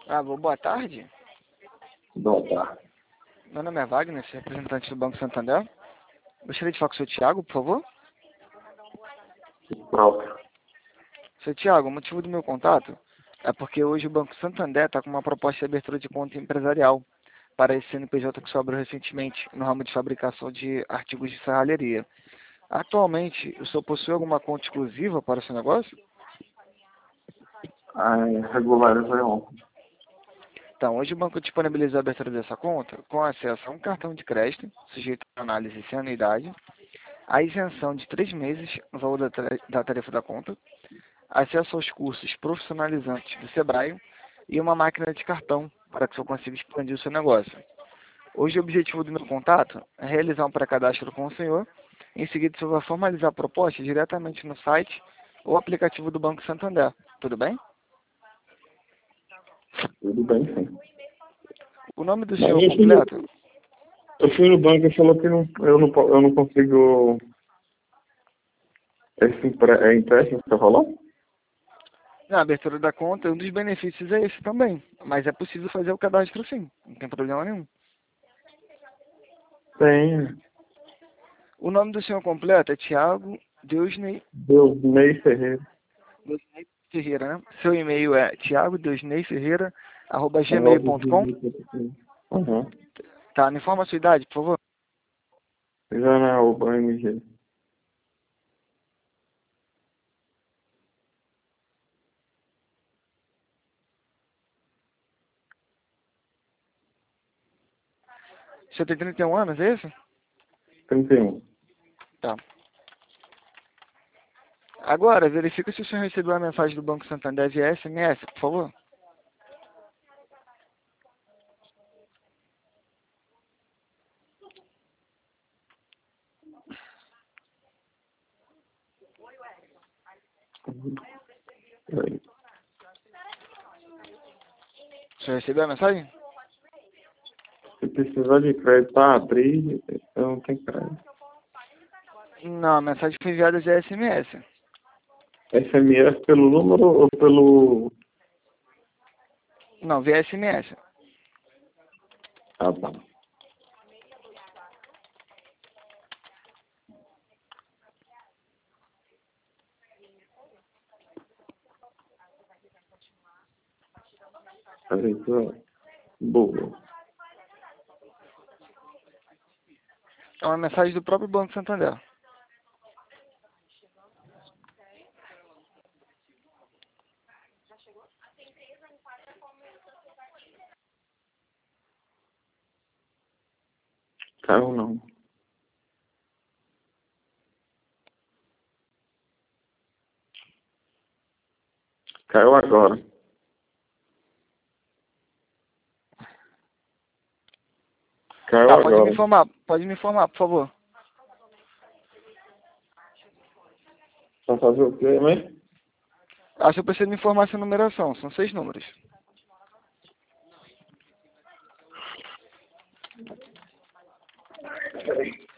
Alô, boa tarde. Boa tarde. Meu nome é Wagner, sou representante do Banco Santander. Gostaria de falar com o seu Thiago, por favor. Próprio. Seu Thiago, o motivo do meu contato é porque hoje o Banco Santander está com uma proposta de abertura de conta empresarial para esse CNPJ que sobrou recentemente no ramo de fabricação de artigos de serralheria. Atualmente, o senhor possui alguma conta exclusiva para o seu negócio? Regularizou ontem. Então, hoje o banco disponibiliza a abertura dessa conta com acesso a um cartão de crédito, sujeito a análise sem anuidade, a isenção de 3 meses no valor da tarifa da conta, acesso aos cursos profissionalizantes do Sebrae e uma máquina de cartão para que o senhor consiga expandir o seu negócio. Hoje o objetivo do meu contato é realizar um pré-cadastro com o senhor. Em seguida, o senhor vai formalizar a proposta diretamente no site ou aplicativo do Banco Santander. Tudo bem? Tudo bem, sim. O nome do Mas senhor completo? eu fui no banco e falou que eu não consigo. Esse empréstimo que você falou? Na abertura da conta, um dos benefícios é esse também. Mas é possível fazer o cadastro sim, não tem problema nenhum. Tem. O nome do senhor completo é Thiago Deusney Deusney Ferreira. Ferreira, né? Seu e-mail é thiagodeusneyferreira@gmail.com. Uhum. Tá, me informa a sua idade, por favor. Já na UBMG. O senhor tem 31 anos, é isso? 31. Tá. Agora, verifica se o senhor recebeu a mensagem do Banco Santander via SMS, por favor. Peraí. O senhor recebeu a mensagem? Se precisar de crédito para abrir, eu não tenho crédito. Não, a mensagem foi enviada via SMS. SMS pelo número ou pelo. Não, via SMS. Ah, tá. Peraí, boa. É uma mensagem do próprio Banco Santander. Caiu não. Caiu agora. Caiu Tá, agora. pode me informar, por favor. Pra fazer o quê, né? Acho que eu preciso me informar essa numeração, são 6 números. Peraí.